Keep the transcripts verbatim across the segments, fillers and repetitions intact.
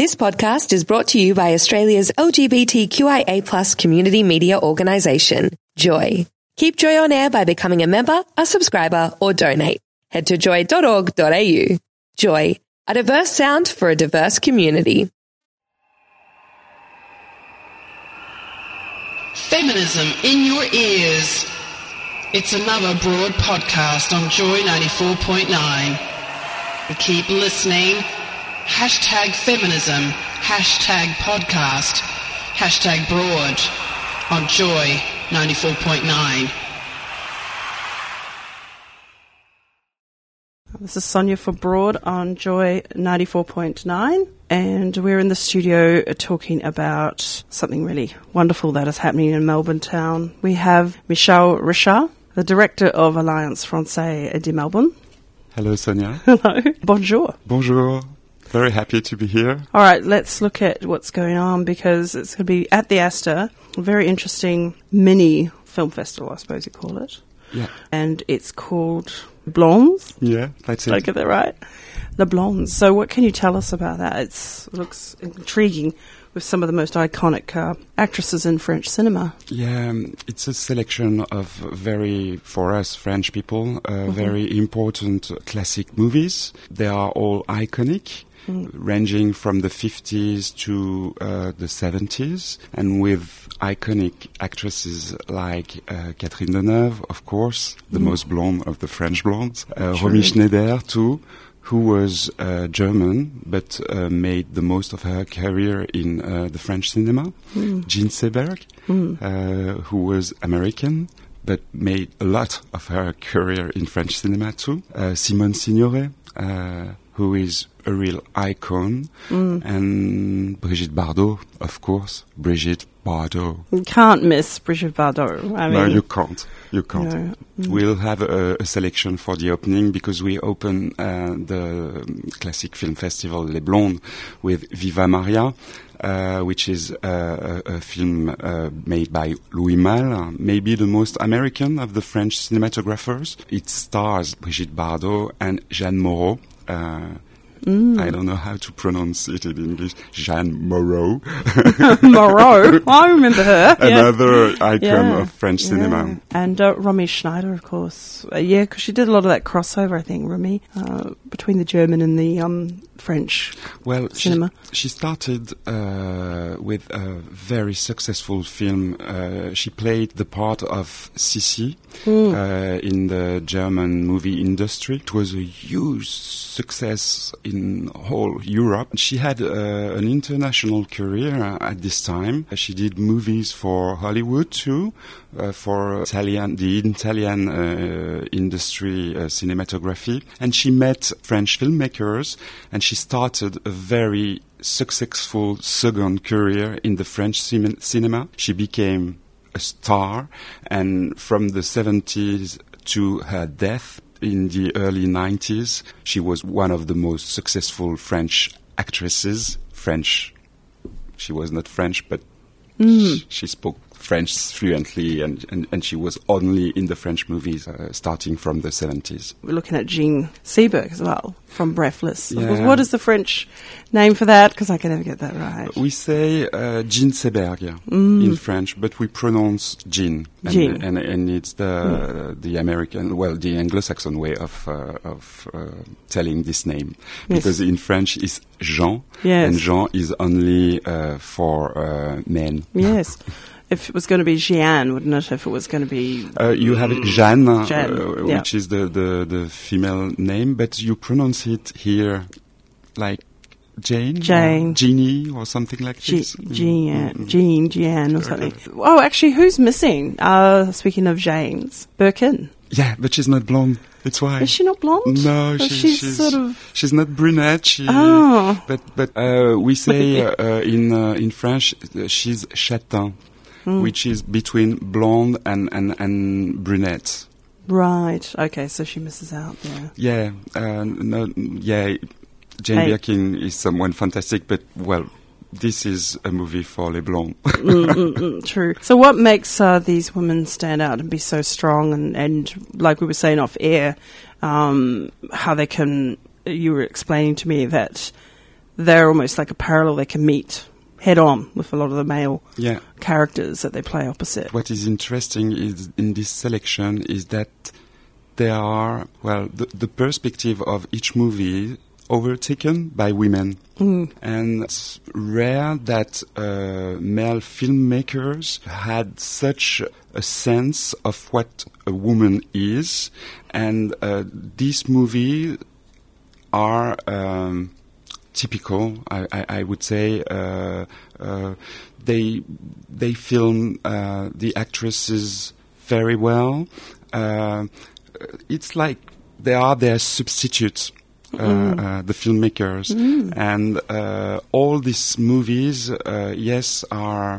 This podcast is brought to you by Australia's L G B T Q I A plus community media organisation, Joy. Keep Joy on air by becoming a member, a subscriber, or donate. Head to joy dot org dot a u. Joy, a diverse sound for a diverse community. Feminism in your ears. It's another broad podcast on Joy ninety-four point nine. Keep listening. Hashtag feminism, hashtag podcast, hashtag broad on Joy ninety-four point nine. This is Sonia for Broad on Joy ninety-four point nine, and we're in the studio talking about something really wonderful that is happening in Melbourne town. We have Michel Richard, the director of Alliance Française de Melbourne. Hello, Sonia. Hello. Bonjour. Bonjour. Very happy to be here. All right, let's look at what's going on, because it's going to be at the Astor, a very interesting mini film festival, I suppose you call it. Yeah. And it's called Blondes. Yeah, that's it. Did I get that right? The Blondes. So what can you tell us about that? It's, it looks intriguing with some of the most iconic uh, actresses in French cinema. Yeah, um, it's a selection of very, for us French people, uh, mm-hmm. very important classic movies. They are all iconic. Mm. Ranging from the fifties to uh, the seventies, and with iconic actresses like uh, Catherine Deneuve, of course, the mm. most blonde of the French blondes, uh, Romy Schneider too, who was uh, German but uh, made the most of her career in uh, the French cinema. Mm. Jean Seberg, mm. uh, who was American but made a lot of her career in French cinema too. Uh, Simone Signoret, uh, who is a real icon, mm. and Brigitte Bardot, of course. Brigitte Bardot. You can't miss Brigitte Bardot. I mean, no, you can't. You can't. No. Mm. We'll have a, a selection for the opening, because we open uh, the classic film festival Les Blondes with Viva Maria, uh, which is uh, a, a film uh, made by Louis Malle, maybe the most American of the French cinematographers. It stars Brigitte Bardot and Jeanne Moreau. Uh, mm. I don't know how to pronounce it in English. Jeanne Moreau. Moreau. I remember her. Another yeah. icon yeah. of French yeah. cinema. And uh, Romy Schneider, of course. Uh, yeah, because she did a lot of that crossover, I think, Romy, uh, between the German and the um, French well, cinema. She, she started uh, with a very successful film. Uh, she played the part of Sissi mm. uh, in the German movie industry. It was a huge success in whole Europe. She had uh, an international career uh, at this time. She did movies for Hollywood too, uh, for Italian, the Italian uh, industry, uh, cinematography. And she met French filmmakers, and she started a very successful second career in the French cin- cinema. She became a star, and from the seventies to her death, in the early nineties, she was one of the most successful French actresses. French. She was not French, but mm. she, she spoke French fluently, and, and, and she was only in the French movies uh, starting from the seventies. We're looking at Jean Seberg as well, from Breathless. Yeah. What is the French name for that? Because I can never get that right. We say uh, Jean Seberg yeah, mm. in French, but we pronounce Jean. And, Jean. And, and it's the mm. the American, well, the Anglo-Saxon way of uh, of uh, telling this name. Yes. Because in French it's Jean, yes. and Jean is only uh, for uh, men. Yes. If it was going to be Jeanne, wouldn't it? If it was going to be... Uh, you have Jeanne, Jeanne uh, yeah. which is the, the, the female name, but you pronounce it here like Jane? Jane. Or Jeannie or something like G- this? Jean, mm. Jean, Jeanne or something. Oh, actually, who's missing? Uh, speaking of Janes, Birkin. Yeah, but she's not blonde. It's why. Is she not blonde? No, she, she's, she's sort of. She's not brunette. She, oh. But but uh, we say uh, in uh, in French uh, she's châtain, mm. which is between blonde and and, and brunette. Right. Okay. So she misses out there. Yeah. Uh, no. Yeah. Jane hey. Birkin is someone fantastic, but well. This is a movie for les blondes. mm, mm, mm, true. So what makes uh, these women stand out and be so strong and, and like we were saying off air, um, how they can, you were explaining to me that they're almost like a parallel. They can meet head on with a lot of the male Yeah. characters that they play opposite. What is interesting is in this selection is that there are, well, the, the perspective of each movie overtaken by women. Mm. And it's rare that uh, male filmmakers had such a sense of what a woman is. And uh, these movies are um, typical, I, I, I would say. Uh, uh, they they film uh, the actresses very well. Uh, it's like they are their substitutes. Uh, mm. uh, the filmmakers mm. and uh, all these movies, uh, yes, are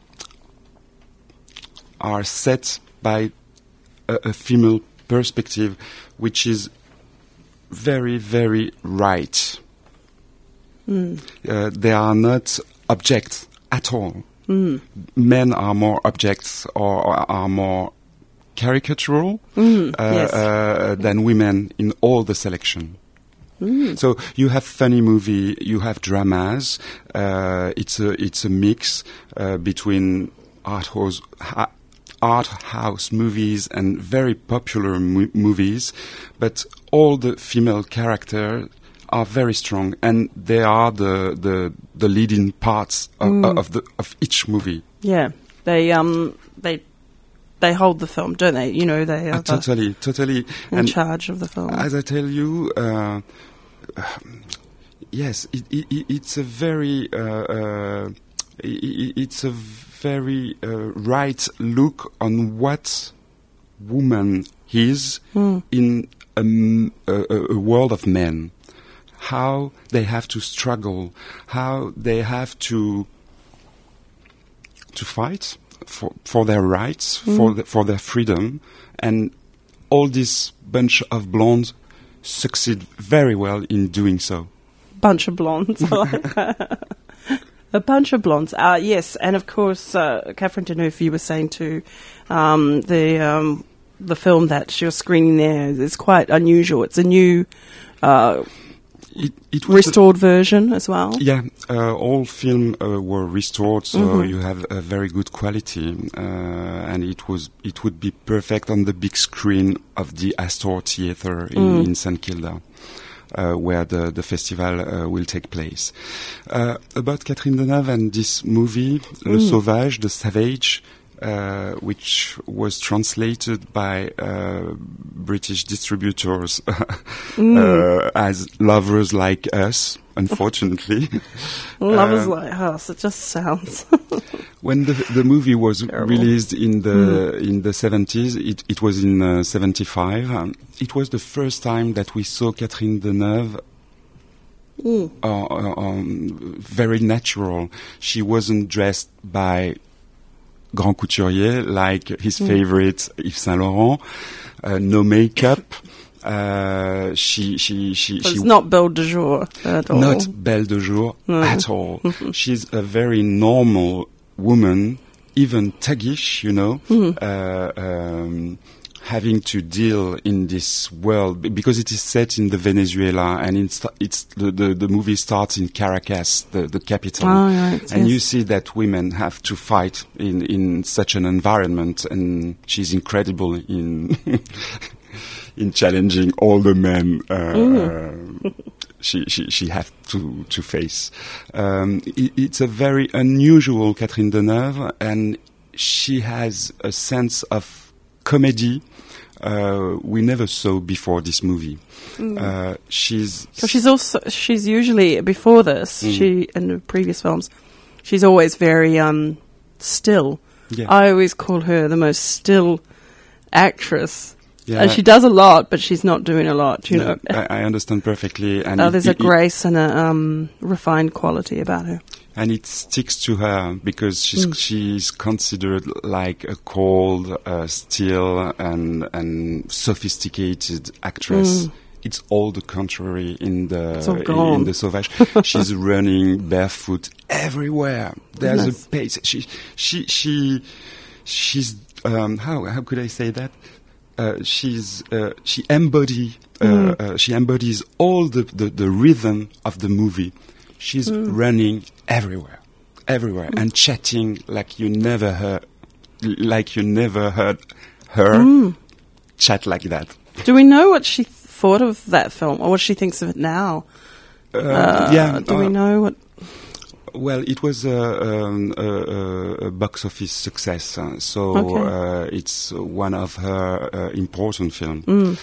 are set by a, a female perspective, which is very, very right. Mm. Uh, they are not objects at all. Mm. Men are more objects or, or are more caricatural mm. uh, yes. uh, than women in all the selection. Mm. So you have funny movie, you have dramas. Uh, it's a it's a mix uh, between art house ha- art house movies and very popular mo- movies, but all the female characters are very strong, and they are the the, the leading parts of, mm. of the of each movie. Yeah, they um they. They hold the film, don't they? You know, they are uh, totally, the, totally in and charge of the film. As I tell you, uh, yes, it, it, it's a very, uh, uh, it, it's a very uh, right look on what woman is mm. in a, a, a world of men. How they have to struggle, how they have to to fight. For, for their rights, mm. for the, for their freedom, and all this bunch of blondes succeed very well in doing so. Bunch of blondes, I like that. A bunch of blondes, uh, yes, and of course, uh, Catherine Deneuve, you were saying too, um, the um, the film that you're screening there is quite unusual. It's a new. Uh, It, it restored version as well? Yeah, uh, all films uh, were restored, so mm-hmm. you have a very good quality, uh, and it was it would be perfect on the big screen of the Astor Theatre in, mm. in Saint Kilda, uh, where the, the festival uh, will take place. Uh, about Catherine Deneuve and this movie, mm. Le Sauvage, The Savage, Uh, which was translated by uh, British distributors mm. uh, as Lovers Like Us, unfortunately. Lovers uh, Like Us, it just sounds... When the the movie was Terrible. released in the mm. in the seventies, it, it was in uh, seventy-five. Um, it was the first time that we saw Catherine Deneuve mm. uh, uh, um, very natural. She wasn't dressed by Grand Couturier, like his mm. favorite Yves Saint Laurent, uh, no makeup. Uh, she, she, she, so she. It's not Belle de Jour at all. Not Belle de Jour mm. at all. She's a very normal woman, even thuggish, you know, mm. uh, um, having to deal in this world because it is set in the Venezuela, and it's, it's the, the the movie starts in Caracas, the the capital, oh, right, and yes. you see that women have to fight in in such an environment, and she's incredible in in challenging all the men uh, uh, she she she have to to face. Um, it, it's a very unusual Catherine Deneuve, and she has a sense of comedy uh, we never saw before this movie. Mm. Uh, she's so she's also she's usually before this mm. she in the previous films she's always very um still. Yeah. I always call her the most still actress. Yeah. And she does a lot, but she's not doing a lot. You no, know, I, I understand perfectly. And oh, it, there's it, a grace and a um, refined quality about her. And it sticks to her because she's mm. she's considered like a cold, uh, still, and and sophisticated actress. Mm. It's all the contrary in the in, in the Sauvage. She's running barefoot everywhere. There's nice. a pace. She she she she's um, how how could I say that? Uh, she's uh, she embody uh, mm. uh, she embodies all the, the, the rhythm of the movie. she's mm. running everywhere, everywhere, mm. and chatting like you never heard, like you never heard her mm. chat like that. Do we know what she thought of that film, or what she thinks of it now? Uh, uh, yeah. Do uh, we know what? Well, it was a, um, a, a box office success, uh, so Okay. uh, it's one of her uh, important films. Mm.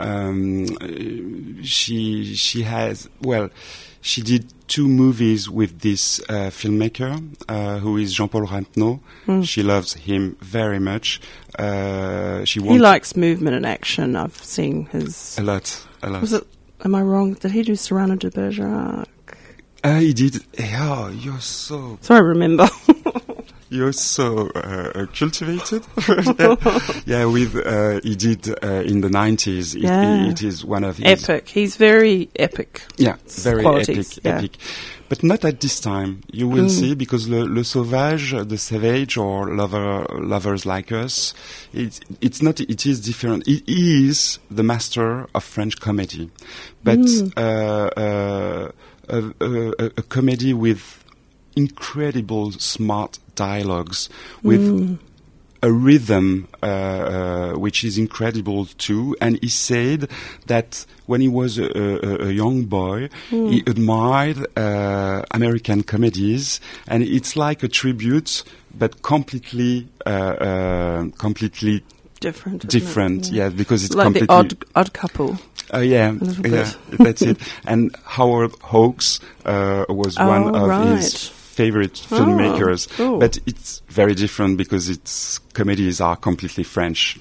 Um, she she has well, she did two movies with this uh, filmmaker uh, who is Jean-Paul Rapneau. Mm. She loves him very much. Uh, she he likes movement and action. I've seen his a lot, a lot. Was it? Am I wrong? Did he do Cyrano de Bergerac? Uh, he did. Oh, you're so. So I remember. You're so uh, cultivated. Yeah, with uh, he did uh, in the nineties. It, yeah. it is one of his epic. He's very epic. Yeah, very qualities. epic, Yeah. epic. But not at this time. You will Mm. see, because Le, Le Sauvage, the Savage, or lover, Lovers Like Us, it's it's not. It is different. It is the master of French comedy, but Mm. uh, uh, a, a, a comedy with incredible smart dialogues, with Mm. a rhythm uh, uh, which is incredible too. And he said that when he was a, a, a young boy, Mm. he admired uh, American comedies, and it's like a tribute, but completely, uh, uh, completely Different. isn't it? different. Yeah. Yeah, because it's like completely. the odd odd couple. Uh, yeah, little yeah, bit. that's it. And Howard Hawks uh, was Oh, one of right. his favorite filmmakers, cool. but it's very different because its comedies are completely French.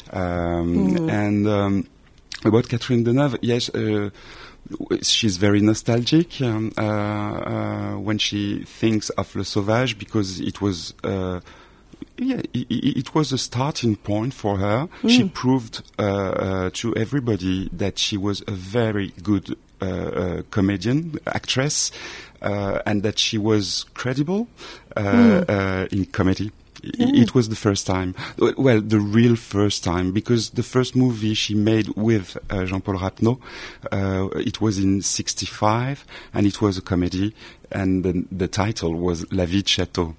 Um, Mm. And um, about Catherine Deneuve, yes, uh, w- she's very nostalgic um, uh, uh, when she thinks of Le Sauvage, because it was. Uh, Yeah, it, it was a starting point for her. Mm. She proved uh, uh, to everybody that she was a very good uh, uh, comedian, actress, uh, and that she was credible uh, Mm. uh, in comedy. I- Yeah. It was the first time, W- well, the real first time, because the first movie she made with uh, Jean-Paul Rapneau, uh, it was in sixty-five, and it was a comedy, and the, the title was La Vie de Château.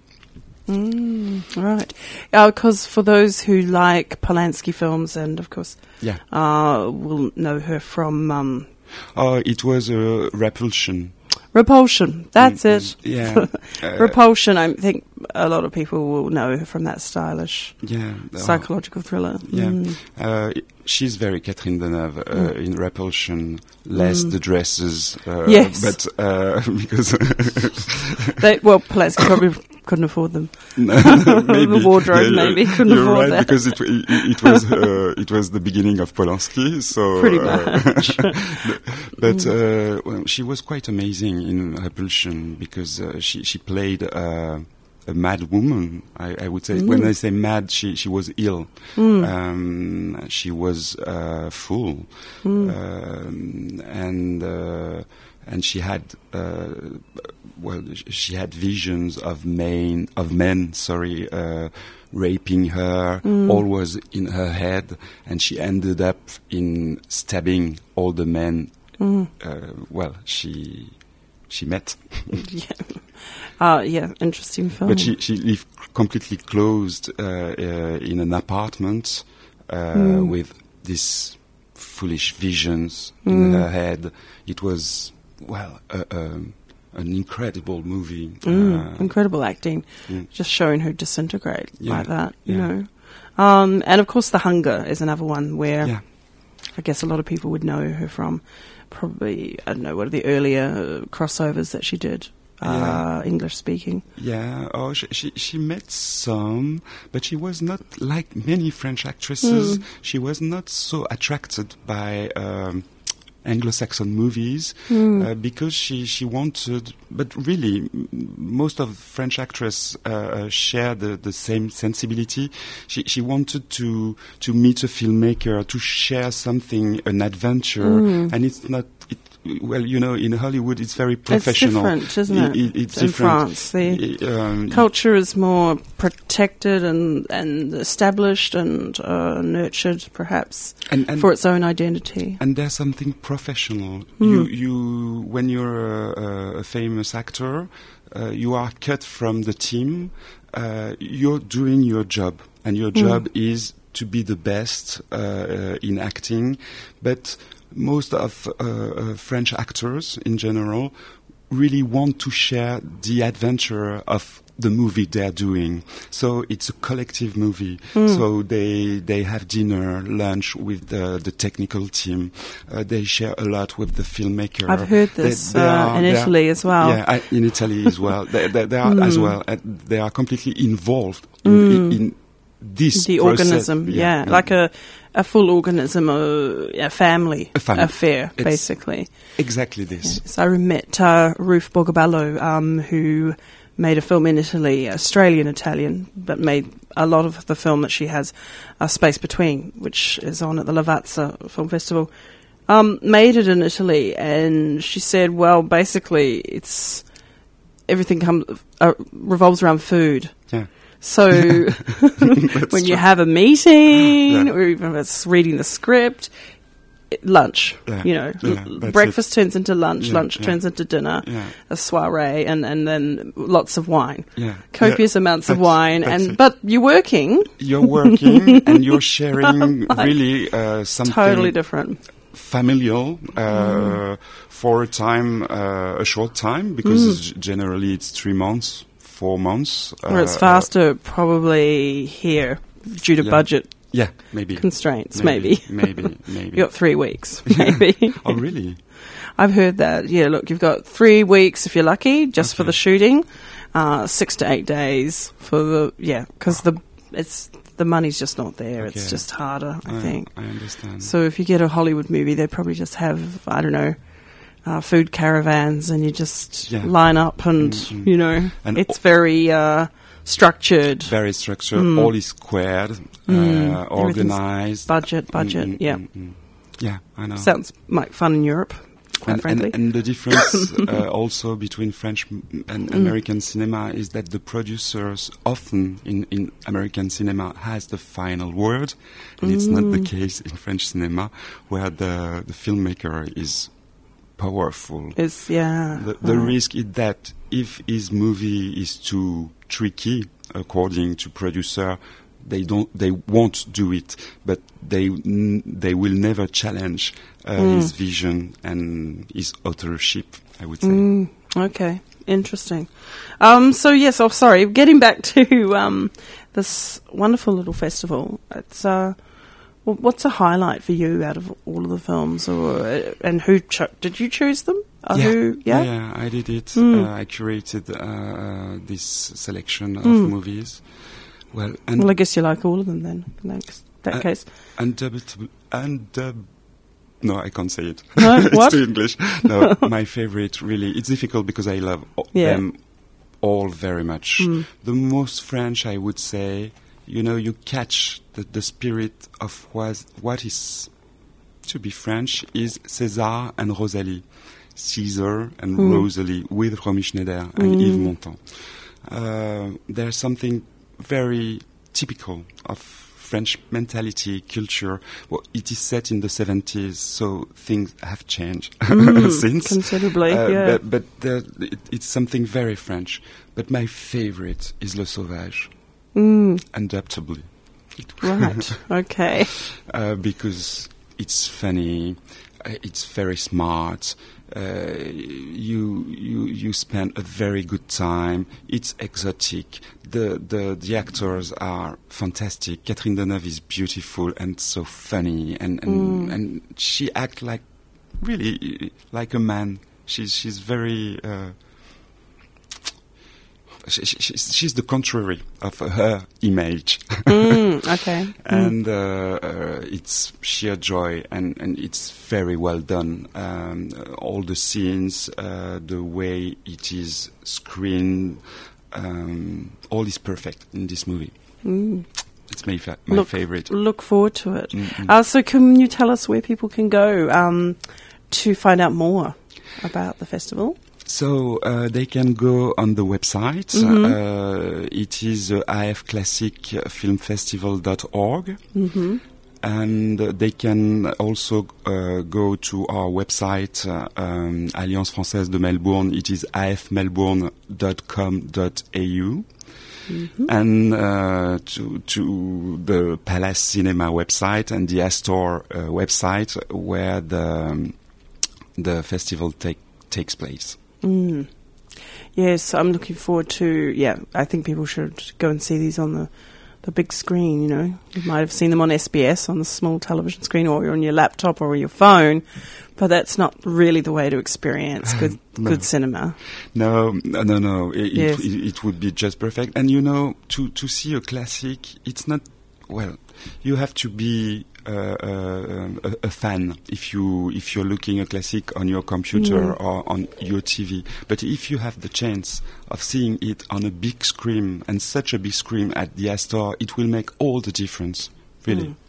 Mm, right. Because for those who like Polanski films, and of course, Yeah. uh, will know her from um, Oh, it was a Repulsion. Repulsion. That's Mm, it. yeah. Uh, Repulsion. I think a lot of people will know her from that stylish Yeah. uh, psychological thriller. Yeah. Mm. Uh, she's very Catherine Deneuve uh, Mm. in Repulsion, less Mm. the dresses. Uh, Yes. But uh, because. They, well, Polanski probably couldn't afford them. No, no, maybe. The wardrobe Yeah, maybe couldn't you're afford right, that. because it, it, it was uh, it was the beginning of Polanski, so Pretty uh, much. but uh, well, she was quite amazing in Repulsion, because uh, she she played uh, a mad woman. I, I would say, Mm. when I say mad, she she was ill. Mm. Um, she was uh, full, Mm. um, and. Uh, And she had, uh, well, sh- she had visions of men, of men, sorry, uh, raping her. Mm. All was in her head, and she ended up in stabbing all the men. Mm. Uh, well, she she met, Yeah. Uh, yeah, interesting film. but she she lived completely closed uh, uh, in an apartment uh, Mm. with these foolish visions Mm. in her head. It was. Well, uh, um, an incredible movie. Mm, Uh, incredible acting, mm. just showing her disintegrate Yeah, like that, you yeah. know. Um, and of course, The Hunger is another one where Yeah. I guess a lot of people would know her from. Probably, I don't know, what are the earlier crossovers that she did, uh, Yeah. English speaking. Yeah, oh, she, she she met some, but she was not like many French actresses. Mm. She was not so attracted by um, Anglo-Saxon movies Mm. uh, because she she wanted. But really, m- most of French actresses uh, uh, share the, the same sensibility. She she wanted to to meet a filmmaker, to share something, an adventure, Mm. and it's not. It, well, you know, in Hollywood, it's very professional. It's different, isn't it? It- it's in different. France, the I- um, culture is more protected and, and established and uh, nurtured, perhaps, and, and, for its own identity. and there's something professional. Mm. You, you, when you're a, a famous actor, uh, you are cut from the team. Uh, you're doing your job, and your job mm. is to be the best uh, uh, in acting. But most of uh, uh, French actors, in general, really want to share the adventure of the movie they're doing. So it's a collective movie. Mm. So they they have dinner, lunch with the, the technical team. Uh, they share a lot with the filmmaker. I've heard this they, they uh, are, in Italy as well. Yeah, I, in Italy as well. They, they, they are mm. as well. Uh, they are completely involved in, mm. in, in this the process. organism. Yeah, yeah. Like a a full organism, a, a family a family. affair, it's basically. Exactly this. Yes, I met uh, Ruth Borgabello, um, who made a film in Italy, Australian-Italian, but made a lot of the film that she has, uh, Space Between, which is on at the Lavazza Film Festival, um, made it in Italy, and she said, well, basically, it's everything comes uh, revolves around food. Yeah. So when you have a meeting, yeah. or even if it's reading the script, lunch, yeah. you know, yeah, l- breakfast it. turns into lunch, yeah, lunch yeah. turns into dinner, yeah. a soiree, and, and then lots of wine, yeah. copious yeah. amounts that's, of wine, and it. but you're working. You're working and you're sharing like really uh, something totally different, familial uh, mm. for a time, uh, a short time, because mm. generally it's three months, four months. Or uh, it's faster, probably here due to yeah. budget. Yeah, maybe. Constraints, maybe. Maybe, maybe. maybe. You got three weeks, maybe. Oh, really? I've heard that. Yeah, look, you've got three weeks if you're lucky, just okay. for the shooting, uh, six to eight days for the, yeah, because the, it's, the money's just not there. Okay. It's just harder, I, I think. I understand. So if you get a Hollywood movie, they probably just have, I don't know, uh, food caravans, and you just yeah. line up and, mm-hmm. you know, and it's very, uh, structured. Very structured. Mm. All is squared, mm. uh, organized. Budget, budget, mm, mm, yeah. Mm, mm. Yeah, I know. Sounds like fun in Europe, quite and, frankly. And, and the difference uh, also between French and mm. American cinema is that the producers often in, in American cinema has the final word, and mm. it's not the case in French cinema, where the, the filmmaker is powerful. Is yeah. The, the right. risk is that if his movie is too tricky, according to producer, they don't, they won't do it, but they n- they will never challenge uh, mm. his vision and his authorship, I would say. Mm. Okay, interesting. Um, so yes, oh sorry, getting back to um, this wonderful little festival. It's uh, well, what's a highlight for you out of all of the films, or uh, and who cho- did you choose them? Uh, yeah. Who, yeah? yeah, yeah, I did it. Mm. Uh, I curated uh, this selection of Mm. movies. Well, and well, I guess you like all of them then. In that, that uh, case, undub- undub- no, I can't say it. No, it's what? too English. No, my favorite really. It's difficult because I love o- yeah. them all very much. Mm. The most French, I would say. You know, you catch the, the spirit of was, what is to be French is César and Rosalie. Caesar and mm. Rosalie with Romy Schneider mm. and Yves Montand. Uh, there's something very typical of French mentality, culture. Well, it is set in the seventies, so things have changed mm, since. Considerably, uh, yeah. But, but the, it, it's something very French. But my favorite is Le Sauvage, mm. undoubtedly. Right, okay. Uh, because it's funny, uh, it's very smart, uh, you you you spend a very good time. It's exotic. The the the actors are fantastic. Catherine Deneuve is beautiful and so funny, and and, mm. and she acts like really like a man. She's she's very. Uh, She, she, she's the contrary of her image. mm, okay. And mm. uh, uh, it's sheer joy, and, and it's very well done. Um, all the scenes, uh, the way it is screened, um, all is perfect in this movie. Mm. It's my, fa- my look, favorite. Look forward to it. Mm-hmm. Uh, so can you tell us where people can go um, to find out more about the festival? So uh, they can go on the website. Mm-hmm. Uh, it is uh, I F classic film festival dot org. Mm-hmm. and uh, they can also uh, go to our website, uh, um, Alliance Française de Melbourne. It is a f melbourne dot com dot a u. Mm-hmm. And uh, to to the Palace Cinema website and the Astor uh, website where the um, the festival take, takes place. Mm. Yes, I'm looking forward to. Yeah, I think people should go and see these on the the big screen. You know, you might have seen them on S B S on the small television screen, or on your laptop or your phone. But that's not really the way to experience good no. good cinema. No, no, no, no. It, yes. it, it would be just perfect. And you know, to to see a classic, it's not well. You have to be uh, uh, a, a fan if you if you're looking a classic on your computer mm. or on your T V. But if you have the chance of seeing it on a big screen, and such a big screen at the Astor, it will make all the difference. Really. Mm.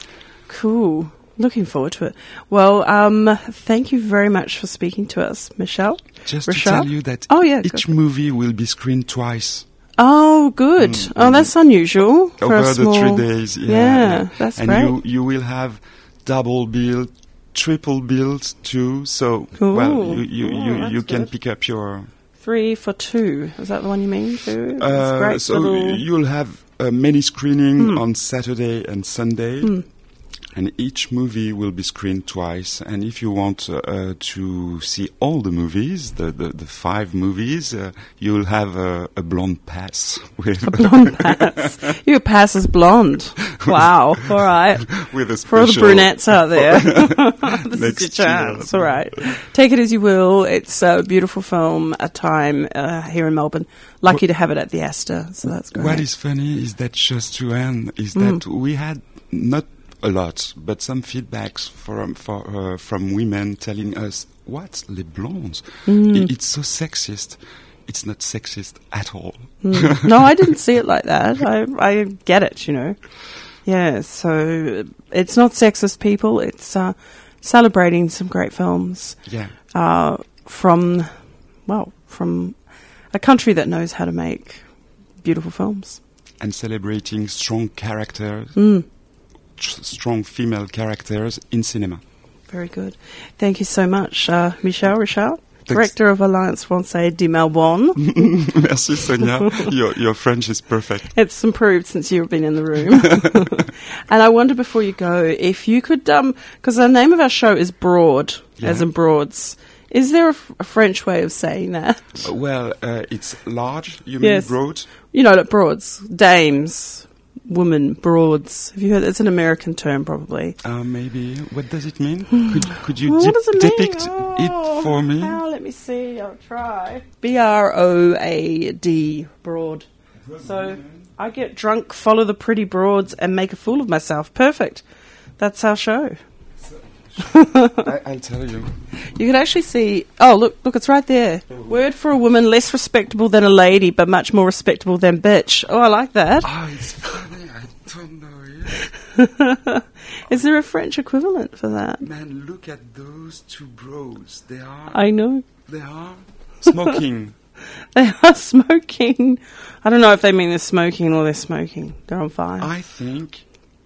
Cool. Looking forward to it. Well, um, thank you very much for speaking to us, Michelle. Just Rochelle? to tell you that oh, yeah, each movie will be screened twice. Oh, good. Mm, oh, that's unusual. For over a small... the three days. Yeah, yeah that's and great. And you, you will have double bill, triple bills too. So, cool. well, you, you, oh, you, you can good. pick up your... Three for two. Is that the one you mean, two? That's uh, great. So little... you'll have uh, many screening mm. on Saturday and Sunday. Mm. And each movie will be screened twice. And if you want uh, to see all the movies, the, the, the five movies, uh, you'll have a, a blonde pass. With a blonde pass. Your pass is blonde. Wow. All right. With a For all the brunettes out there. This is your chance. Year. All right. Take it as you will. It's a beautiful film, a time uh, here in Melbourne. Lucky what, to have it at the Astor. So that's great. What is funny is that just to end, is that mm. we had not a lot, but some feedbacks from for, uh, from women telling us, "What's Les Blondes? Mm. It, it's so sexist." It's not sexist at all. Mm. No, I didn't see it like that. I I get it, you know. Yeah, so it's not sexist, people. It's uh, celebrating some great films. Yeah. Uh, from well, from a country that knows how to make beautiful films and celebrating strong characters. Mm. Strong female characters in cinema. Very good. Thank you so much, uh, Michelle Richard, Director of Alliance Française de Melbourne. Merci, Sonia. your, your French is perfect. It's improved since you've been in the room. And I wonder, before you go, if you could, because um, the name of our show is Broad, yeah. as in Broads. Is there a, f- a French way of saying that? Uh, well, uh, it's large. You yes. mean broad? You know, like broads, dames. Woman, broads. Have you heard? It's an American term, probably. Uh, maybe. What does it mean? Could, could you well, dip, what does it depict oh, it for me? Oh, let me see. I'll try. B R O A D, broad. So I get drunk, follow the pretty broads, and make a fool of myself. Perfect. That's our show. I, I'll tell you. You can actually see. Oh, look! Look, it's right there. Word for a woman less respectable than a lady, but much more respectable than bitch. Oh, I like that. Oh, it's funny. I don't know yet. Is there a French equivalent for that? Man, look at those two bros. They are. I know. They are smoking. They are smoking. I don't know if they mean they're smoking or they're smoking. They're on fire. I think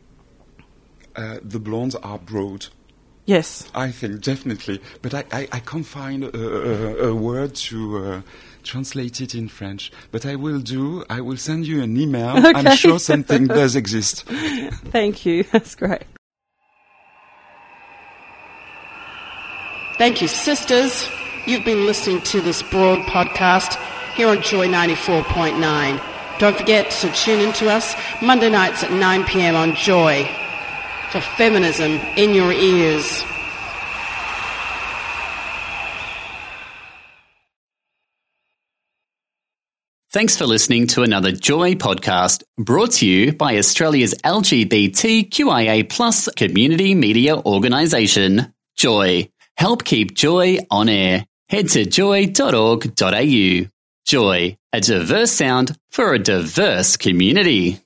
uh, the blondes are broad. Yes. I think, definitely. But I, I, I can't find a, a, a word to uh, translate it in French. But I will do. I will send you an email. Okay. I'm sure something does exist. Thank you. That's great. Thank you, sisters. You've been listening to this Broad podcast here on Joy ninety-four point nine. Don't forget to tune in to us Monday nights at nine p.m. on Joy. For feminism in your ears. Thanks for listening to another Joy podcast brought to you by Australia's L G B T Q I A plus community media organisation, Joy. Help keep Joy on air. Head to joy dot org dot a u. Joy, a diverse sound for a diverse community.